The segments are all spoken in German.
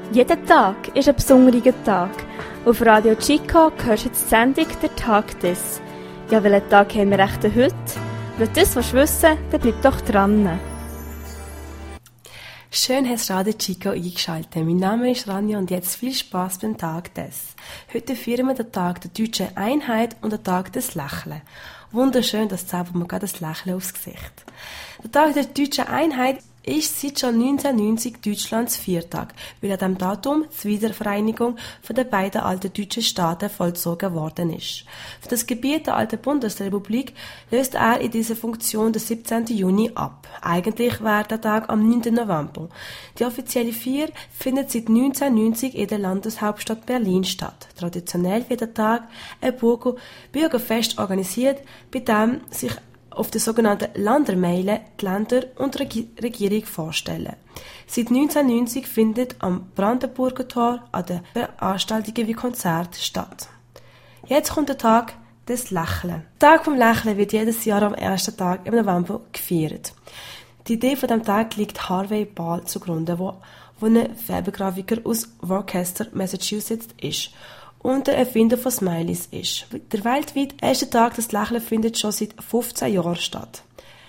Jeder Tag ist ein besonderer Tag. Auf Radio Chico hörst du jetzt die Sendung «Der Tag des». Ja, welchen Tag haben wir echt heute? Wenn du das wissen willst, dann bleib doch dran. Schön hast du Radio Chico eingeschaltet. Mein Name ist Rania und jetzt viel Spass beim Tag des. Heute feiern wir den Tag der deutschen Einheit und den Tag des Lächeln. Wunderschön, das zaubert mir gerade das Lächeln aufs Gesicht. Der Tag der deutschen Einheit ist seit schon 1990 Deutschlands Viertag, weil an diesem Datum die Wiedervereinigung von den beiden alten deutschen Staaten vollzogen worden ist. Für das Gebiet der alten Bundesrepublik löst er in dieser Funktion den 17. Juni ab. Eigentlich wäre der Tag am 9. November. Die offizielle Feier findet seit 1990 in der Landeshauptstadt Berlin statt. Traditionell wird der Tag ein Bürgerfest organisiert, bei dem sich auf der sogenannten Landermeile die Länder und Regierung vorstellen. Seit 1990 findet am Brandenburger Tor an den Veranstaltungen wie Konzerte statt. Jetzt kommt der Tag des Lächeln. Der Tag vom Lächeln wird jedes Jahr am ersten Tag im November gefeiert. Die Idee von dem Tag liegt Harvey Ball zugrunde, wo ein Werbegrafiker aus Worcester, Massachusetts ist und der Erfinder von Smileys ist. Der weltweit erste Tag des Lächeln findet schon seit 15 Jahren statt.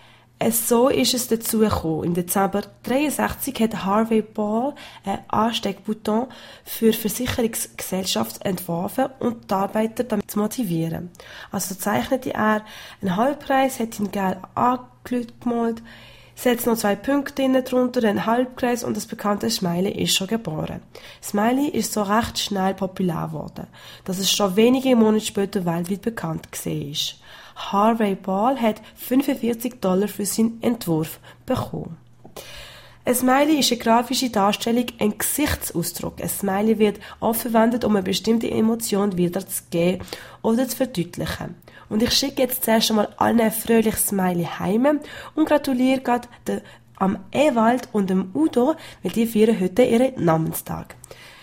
So ist es dazu gekommen. Im Dezember 1963 hat Harvey Ball einen Ansteckbutton für Versicherungsgesellschaften entworfen und die Arbeiter damit zu motivieren. Also zeichnete er einen Halbkreis, hat ihn gelb angemalt, setzt noch 2 Punkte innen drunter, einen Halbkreis und das bekannte Smiley ist schon geboren. Smiley ist so recht schnell populär geworden, dass es schon wenige Monate später weltweit bekannt gesehen ist. Harvey Ball hat $45 für seinen Entwurf bekommen. Ein Smiley ist eine grafische Darstellung, ein Gesichtsausdruck. Ein Smiley wird oft verwendet, um eine bestimmte Emotion wiederzugeben oder zu verdeutlichen. Und ich schicke jetzt zuerst einmal allen ein fröhliches Smiley heim und gratuliere gerade am Ewald und dem Udo, weil die feiern heute ihren Namenstag.